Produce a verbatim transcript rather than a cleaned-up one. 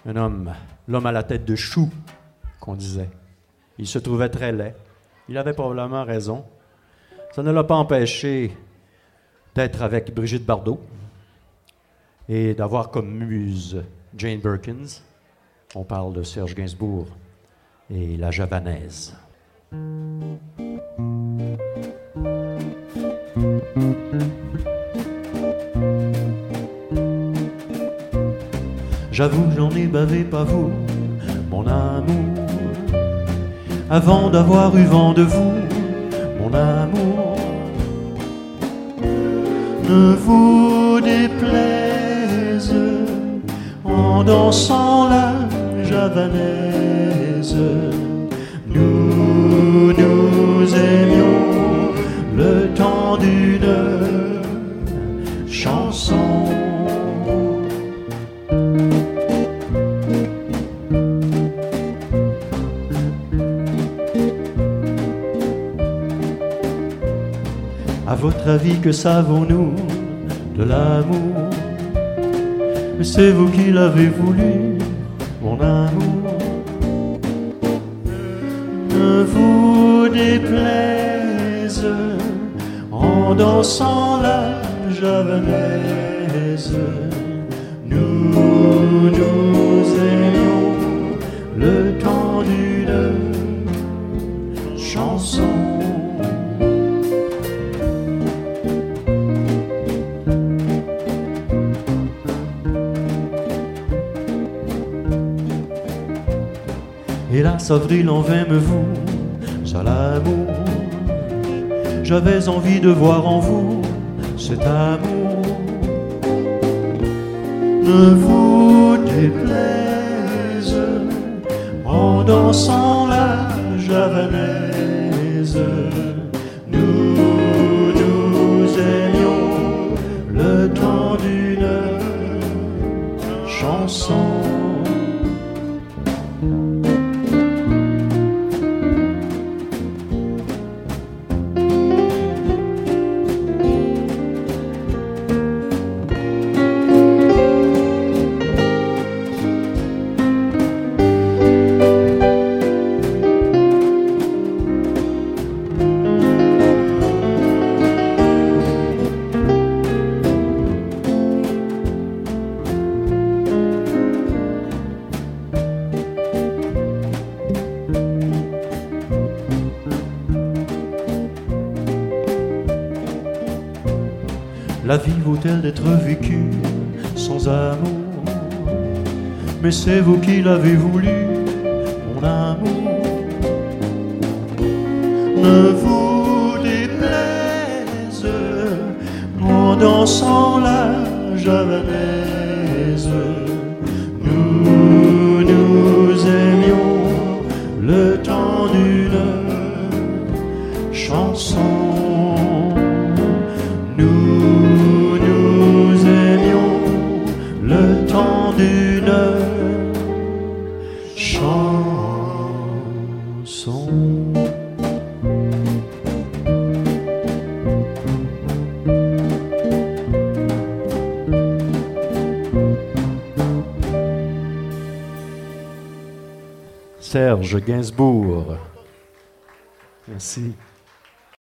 Un homme, l'homme à la tête de chou, qu'on disait. Il se trouvait très laid. Il avait probablement raison. Ça ne l'a pas empêché d'être avec Brigitte Bardot et d'avoir comme muse Jane Birkins. On parle de Serge Gainsbourg et la javanaise. J'avoue, j'en ai bavé, pas vous, mon amour, avant d'avoir eu vent de vous, mon amour. Ne vous déplaise en dansant la javanaise. Nous nous aimions le temps d'une chanson. À votre avis, que savons-nous de l'amour? Mais c'est vous qui l'avez voulu, mon amour. Ne vous déplaise en dansant la javanaise. Nous nous aimions le temps d'une chanson. Hélas, avril en vain me vous à l'amour. J'avais envie de voir en vous cet amour. Ne vous déplaise en dansant la javanaise. Nous nous aimions le temps d'une chanson. La vie vaut-elle d'être vécue sans amour? Mais c'est vous qui l'avez voulu, mon amour. Ne vous déplaise en dansant la javanaise. Nous nous aimions le temps d'une chanson. Nous nous aimions le temps d'une chanson. Serge Gainsbourg. Merci.